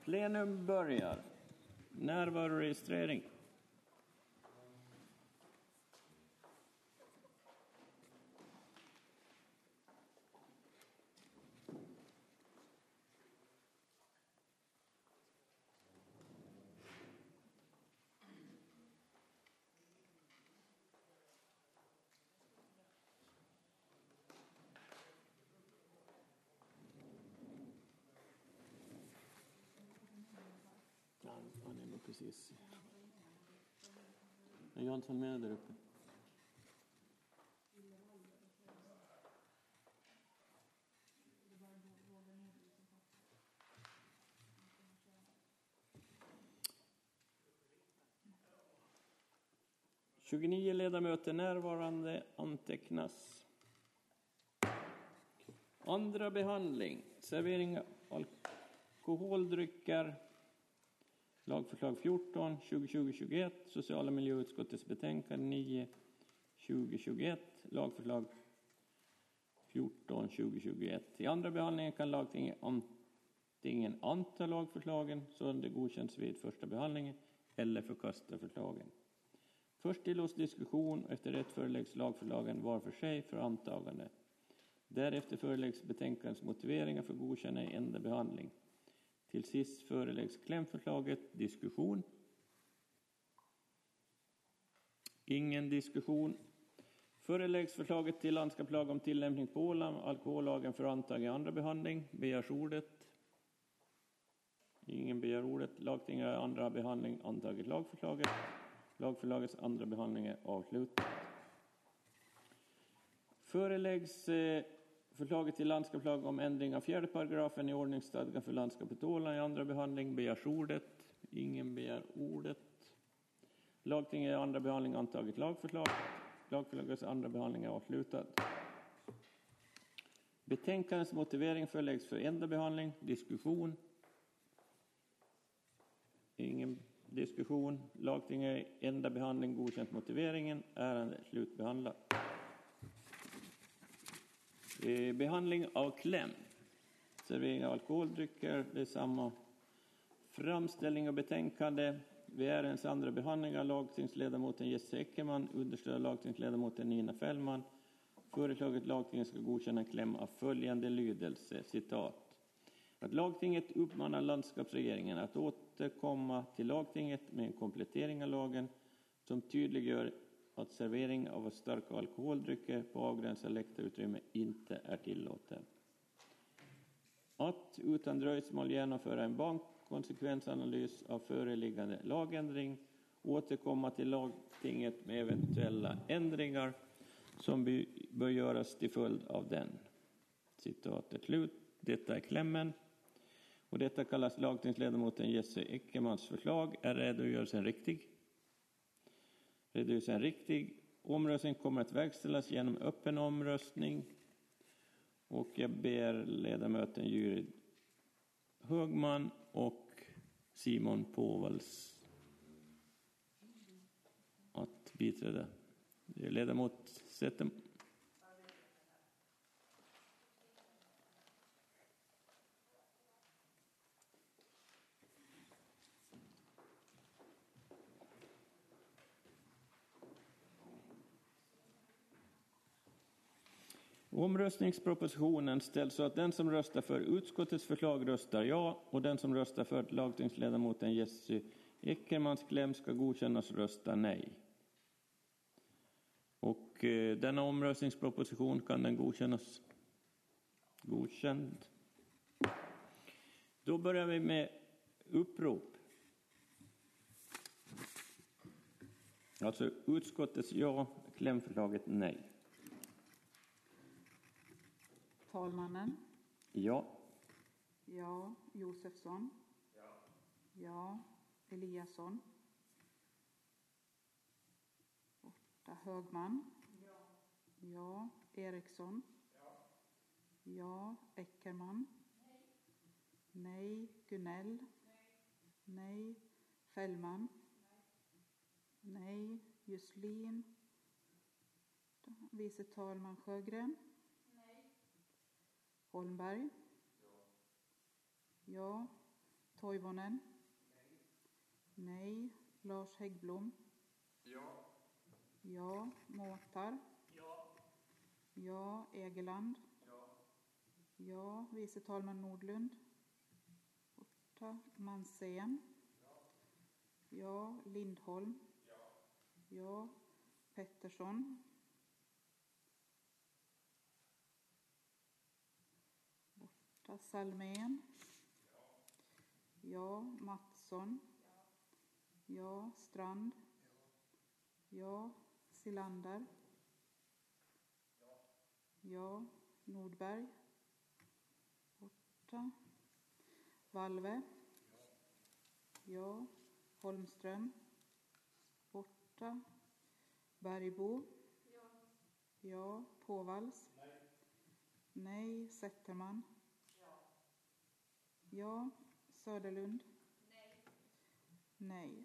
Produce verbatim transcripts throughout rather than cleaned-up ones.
Plenum börjar. Närvaroregistrering. Han är nog precis. Är Jansson med där uppe? tjugonio ledamöter närvarande antecknas. Andra behandling. Servering av alkoholdrycker. Lagförslag fjorton, tjugo tjugo tjugoett. Sociala miljöutskottets betänkande nio, tjugo tjugoett. Lagförslag fjorton, tjugo tjugoett. I andra behandlingen kan lagtinget antingen anta lagförslagen så det godkänns vid första behandlingen eller förkasta förslagen. Först tillåts diskussion och efter rätt föreläggs lagförslagen var för sig för antagande. Därefter föreläggs betänkandets motiveringar för godkänna i enda behandling. Till sist föreläggs klämförslaget diskussion. Ingen diskussion. Föreläggs förslaget till landskapslag lag om tillämpning på Åland, alkohollagen för antag i andra behandling. Begärs ordet. Ingen begär ordet. Lagtinget i andra behandling antagit lagförslaget. Lagförslagets andra behandling är avslutad. Föreläggs eh, förslaget till landskapslag om ändring av fjärde paragrafen i ordningsstadgan för landskapet Åland i andra behandling. Begärs ordet. Ingen begär ordet. Lagtinget i andra behandling antagit lagförslag. Lagförslagets andra behandling är avslutad. Betänkandets motivering föreläggs för enda behandling. Diskussion. Ingen diskussion. Lagtinget i enda behandling godkänt motiveringen. Ärendet slutbehandlat. Behandling av kläm. Servering av alkoholdrycker. Det är samma framställning och betänkande. Vid ärendets andra behandling av lagtingsledamoten Jesse Eckerman understöder lagtingsledamoten Nina Fällman. Föreslaget lagtinget ska godkänna kläm av följande lydelse. Citat. Att lagtinget uppmanar landskapsregeringen att återkomma till lagtinget med en komplettering av lagen som tydliggör att servering av starka alkoholdrycker på avgränsat läktarutrymme inte är tillåten. Att utan dröjsmål genomföra en barnkonsekvensanalys av föreliggande lagändring, återkomma till lagtinget med eventuella ändringar som bör göras till följd av den. Citatet slut. Detta är klämmen. Och detta kallas lagtingsledamoten Jesse Eckermans förslag. Är redogörelsen riktig? Redogörelsen riktig. Omröstning kommer att verkställas genom öppen omröstning. Och jag ber ledamöten Jyri Högman och Simon Påvals att biträda. Det är ledamot Sätten. Omröstningspropositionen ställs så att den som röstar för utskottets förslag röstar ja och den som röstar för lagtingsledamoten Jesse Eckermans kläm ska godkännas rösta nej. Och eh, denna omröstningsproposition kan den godkännas. Godkänd. Då börjar vi med upprop. Alltså utskottets ja, klämförslaget nej. Talmannen. Ja. Ja, Josefsson. Ja. Ja, Eliasson. Borta Högman. Ja. Ja, Eriksson. Ja. Ja, Eckerman. Nej. Nej, Gunell. Nej. Nej, Fällman. Nej. Nej, Juslin. Vice talman Sjögren. Nej. Holmberg. Ja. Ja. Toivonen. Nej. Lars Häggblom. Ja. Ja. Måtar. Ja. Ja. Egeland. Ja. Ja. Vice talman Nordlund. Borta. Mansén. Ja. Lindholm. Ja. Ja. Pettersson. Borta. Salmén. Ja. Mattsson. Ja. Strand. Ja. Silander. Ja. Nordberg. Borta. Valve. Ja. Holmström. Borta. Bergbo. Ja. Påvals. Nej. Zetterman. Ja. Söderlund. Nej.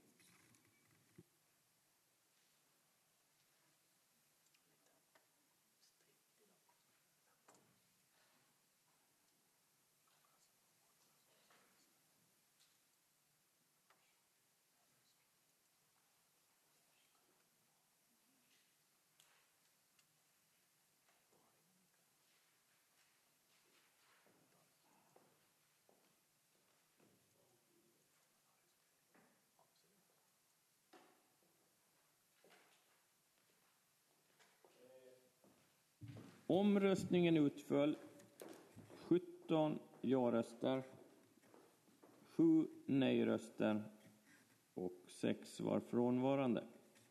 Omröstningen utföll sjutton ja-röster, sju nej-röster och sex var frånvarande.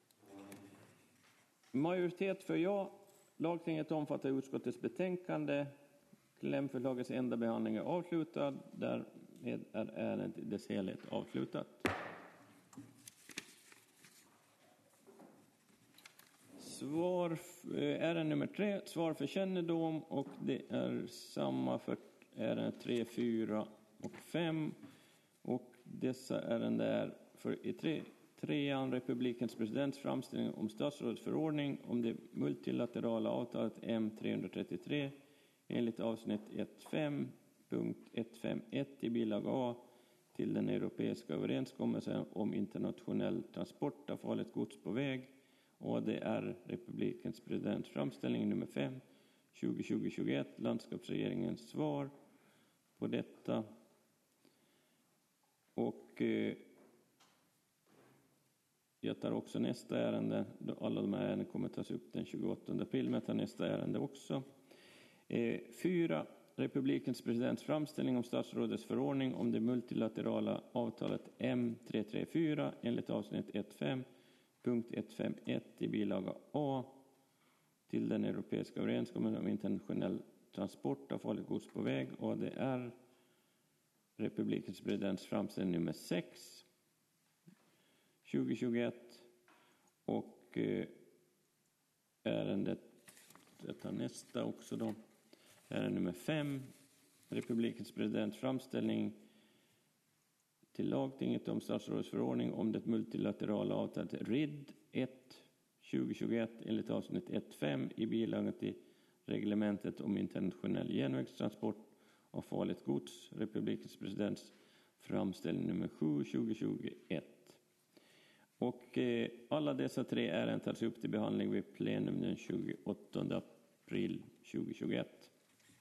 Majoritet för ja. Lagtinget omfattar utskottets betänkande. Klämförslagets enda behandling är avslutad. Därmed är ärendet i dess helhet avslutat. Svar, ärende nummer tre, svar för kännedom, och det är samma för ärende tre, fyra och fem. Och dessa ärenden är för i tre, trean republikens presidents framställning om statsrådsförordning om det multilaterala avtalet M tre tre tre enligt avsnitt ett fem punkt ett fem ett i bilaga A till den europeiska överenskommelsen om internationell transport av farligt gods på väg. Och det är republikens presidents framställning nummer fem, tjugo tjugo tjugoett, landskapsregeringens svar på detta. Och eh, jag tar också nästa ärende. Alla de här ärenden kommer att tas upp den tjugoåttonde april, men jag tar nästa ärende också. Eh, fyra, republikens presidents framställning om statsrådets förordning om det multilaterala avtalet M tre tre fyra enligt avsnitt ett fem punkt ett fem ett i bilaga A till den europeiska överenskommelsen om internationell transport av farligt gods på väg. Och det är republikens presidents framställning nummer sex, tjugo tjugoett. Och eh, ärendet, detta nästa också då, ärende nummer fem, republikens presidents framställning till lagtinget om statsrådsförordning om det multilaterala avtalet R I D ett tjugo tjugoett enligt avsnitt ett fem i bilagan till reglementet om internationell järnvägstransport av farligt gods, republikens presidents framställning nummer sju, tjugo tjugoett. Och eh, alla dessa tre ärenden tas upp till behandling vid plenum den tjugoåttonde april tjugo tjugoett.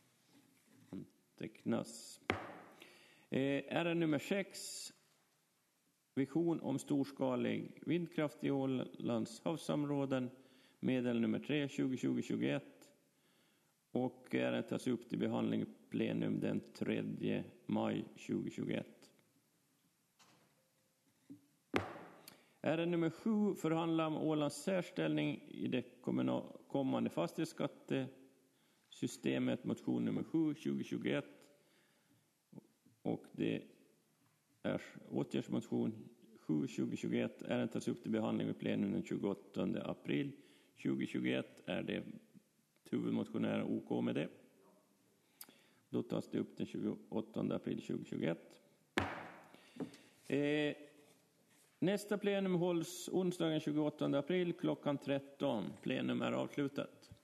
Antecknas. Eh, ärende nummer sex, vision om storskalig vindkraft i Ålands havsområden, medel nummer tre, tjugo tjugo tjugoett. Och ärendet tas upp till behandling i plenum den tredje maj tjugo tjugoett. Ärende nummer sju, förhandla om Ålands särställning i det kommande fastighetsskattesystemet, motion nummer sju, tjugo tjugoett. Och det är åtgärdsmotion sju, tjugo tjugoett. Ärendet tas upp till behandling vid plenum den tjugoåttonde april tjugo tjugoett. Är det huvudmotionären OK med det? Då tas det upp den tjugoåttonde april tjugo tjugoett. Eh, nästa plenum hålls onsdagen tjugoåttonde april klockan tretton. Plenum är avslutat.